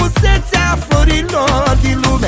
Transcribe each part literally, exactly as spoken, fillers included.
frumusețea florilor din lume.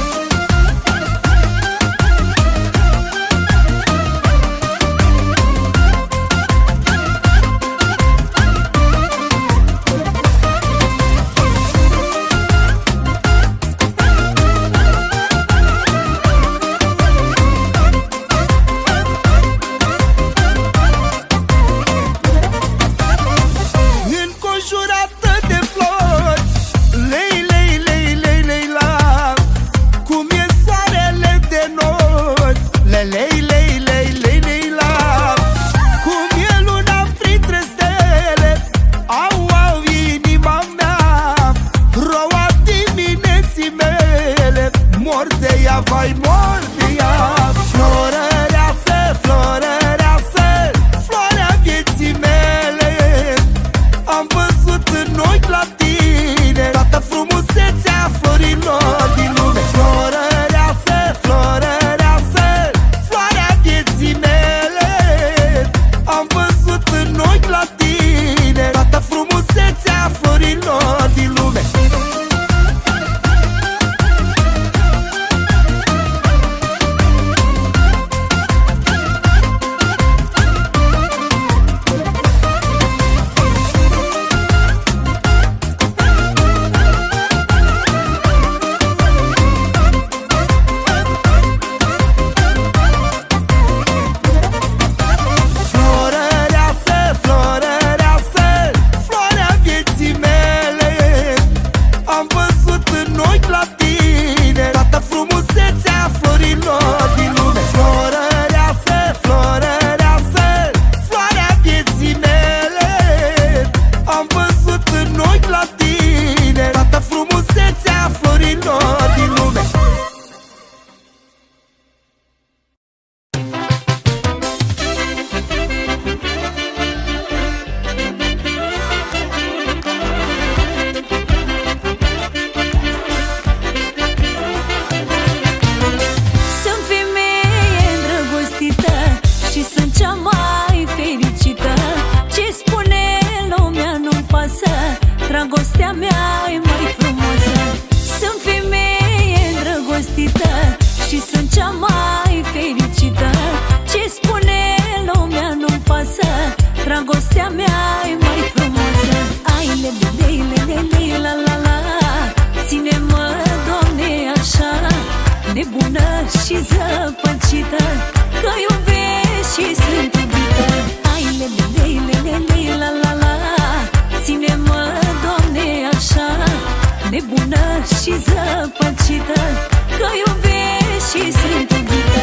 Vai mor de ea, florăreasă, florăreasă, floarea vieții mele. Am văzut în ochi la tine toată frumusețea florilor din lume. Florăreasă, florăreasă, floarea vieții mele. Am văzut în ochi la tine toată frumusețea florilor din lume. Dragostea mea e mai frumoasă. Sunt femeie îndrăgostită și sunt cea mai fericită. Ce spune lumea nu-mi pasă, dragostea mea e mai frumoasă. Ai le le le le le la la la, ține-mă, Doamne, așa, nebună și zăpăcită, că iubesc și sunt iubită. Ai le le le le le la la la, ține-mă, Doamne, așa, nebună și zăpăcită, că iubesc și sunt iubită.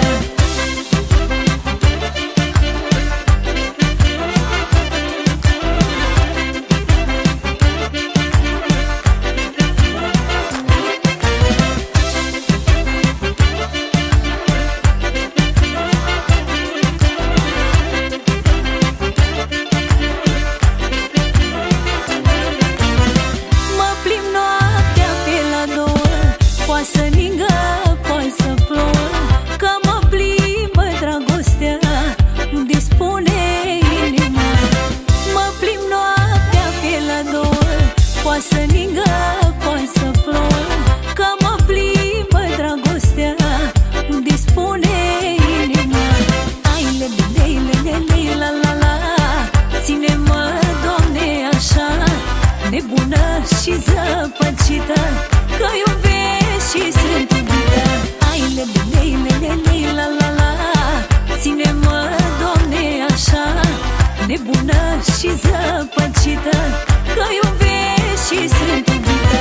Să ningă, poate să plouă, că mă plimbă dragostea, unde spune inima. Mă plimb noaptea pe la două, poate să ningă, poate să plouă, că mă plimbă dragostea, unde spune inima. Ai le le le le le la la la, ține-mă, Doamne, așa, nebună și zăpăcită, că iubesc și sunt iubită. Ai le le le le le la la la, ține-mă, Doamne, așa, nebună și zăpăcită, că iubesc și sunt iubită.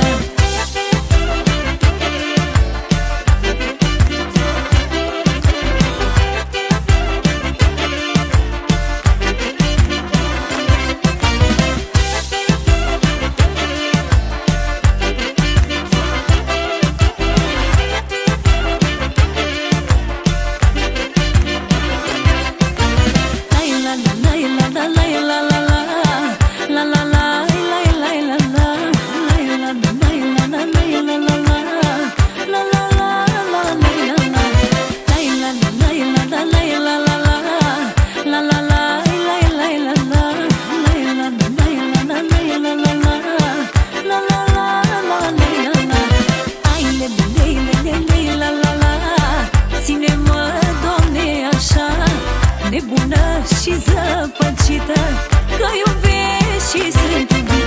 La la la la la la la la la la la la la nebună și zăpăcită, că iubesc și sunt iubită.